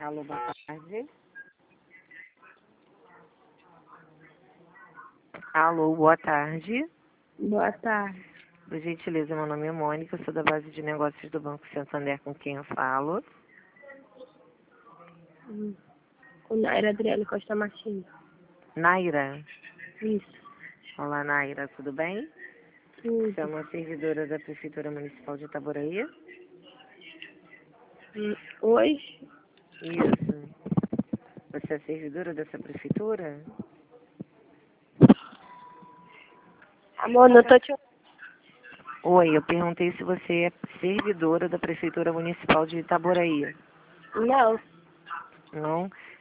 Alô, boa tarde. Alô, boa tarde. Boa tarde. Por gentileza, meu nome é Mônica, eu sou da base de negócios do Banco Santander, com quem eu falo. Com Naira Adriele Costa Martins. Naira. Isso. Olá, Naira, tudo bem? Você é Tudo. uma servidora da Prefeitura Municipal de Itaboraí? Hoje? Isso. Você é servidora dessa prefeitura? Amor, não tô te... Oi, eu perguntei se você é servidora da Prefeitura Municipal de Itaboraí. Não. Não?